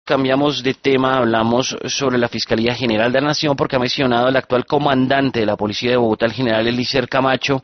cambiamos de tema, hablamos sobre la Fiscalía General de la Nación porque ha mencionado el actual comandante de la Policía de Bogotá, el general Eliezer Camacho,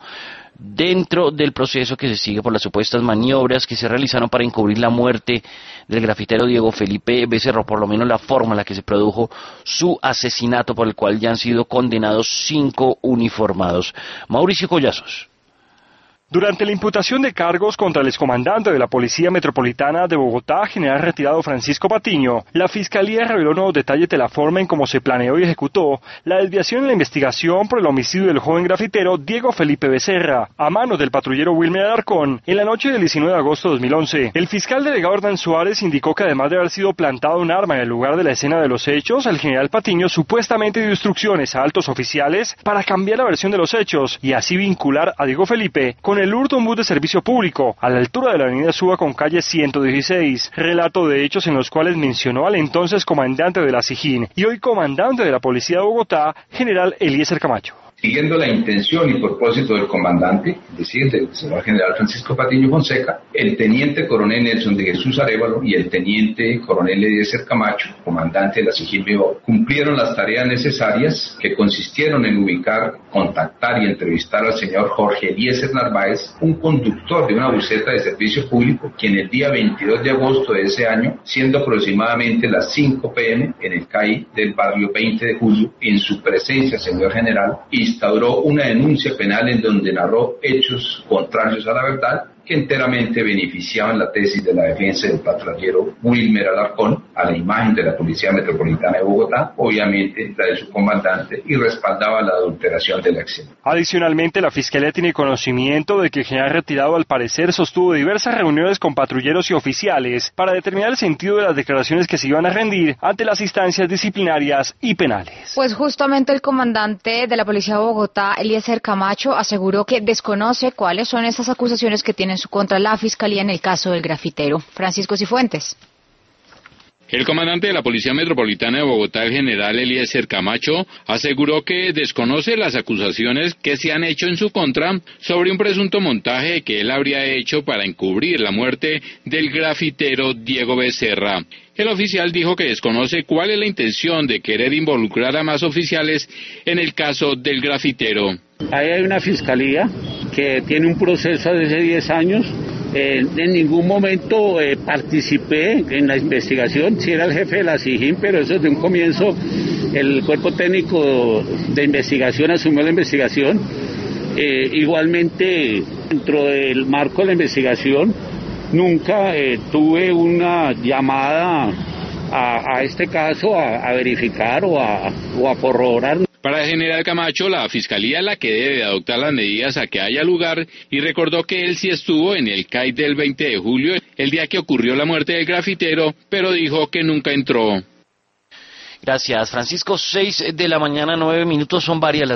dentro del proceso que se sigue por las supuestas maniobras que se realizaron para encubrir la muerte del grafitero Diego Felipe Becerra, por lo menos la forma en la que se produjo su asesinato, por el cual ya han sido condenados 5 uniformados. Mauricio Collazos. Durante la imputación de cargos contra el excomandante de la Policía Metropolitana de Bogotá, general retirado Francisco Patiño, la Fiscalía reveló nuevos detalles de la forma en cómo se planeó y ejecutó la desviación en la investigación por el homicidio del joven grafitero Diego Felipe Becerra, a manos del patrullero Wilmer Alarcón, en la noche del 19 de agosto de 2011. El fiscal delegado Hernán Suárez indicó que además de haber sido plantado un arma en el lugar de la escena de los hechos, el general Patiño supuestamente dio instrucciones a altos oficiales para cambiar la versión de los hechos y así vincular a Diego Felipe con el hurto de un bus de servicio público a la altura de la avenida Suba con calle 116, relato de hechos en los cuales mencionó al entonces comandante de la SIJIN y hoy comandante de la Policía de Bogotá, general Eliezer Camacho. Siguiendo la intención y propósito del comandante, es decir, del señor general Francisco Patiño Fonseca, el teniente coronel Nelson de Jesús Arévalo y el teniente coronel Eliezer Camacho, comandante de la SIJIN BO, cumplieron las tareas necesarias que consistieron en ubicar, contactar y entrevistar al señor Jorge Eliezer Narváez, un conductor de una buseta de servicio público, quien el día 22 de agosto de ese año, siendo aproximadamente las 5 p.m. en el CAI del barrio 20 de julio, en su presencia, señor general, instauró una denuncia penal en donde narró hechos contrarios a la verdad que enteramente beneficiaban la tesis de la defensa del patrullero Wilmer Alarcón a la imagen de la Policía Metropolitana de Bogotá, obviamente la de su comandante, y respaldaba la adulteración de la acción. Adicionalmente, la Fiscalía tiene conocimiento de que el general retirado al parecer sostuvo diversas reuniones con patrulleros y oficiales para determinar el sentido de las declaraciones que se iban a rendir ante las instancias disciplinarias y penales. Pues justamente el comandante de la Policía de Bogotá, Eliezer Camacho, aseguró que desconoce cuáles son esas acusaciones que tiene en su contra la Fiscalía en el caso del grafitero. Francisco Cifuentes. El comandante de la Policía Metropolitana de Bogotá, el general Eliezer Camacho, aseguró que desconoce las acusaciones que se han hecho en su contra sobre un presunto montaje que él habría hecho para encubrir la muerte del grafitero Diego Becerra. El oficial dijo que desconoce cuál es la intención de querer involucrar a más oficiales en el caso del grafitero. Ahí hay una fiscalía que tiene un proceso desde 10 años. En ningún momento participé en la investigación, sí era el jefe de la SIJIN, pero eso desde un comienzo el cuerpo técnico de investigación asumió la investigación. Igualmente, dentro del marco de la investigación, nunca tuve una llamada a este caso a verificar o a corroborar. Para el general Camacho, la Fiscalía es la que debe adoptar las medidas a que haya lugar y recordó que él sí estuvo en el CAI del 20 de julio, el día que ocurrió la muerte del grafitero, pero dijo que nunca entró. Gracias, Francisco. 6 de la mañana, 9 minutos, son varias las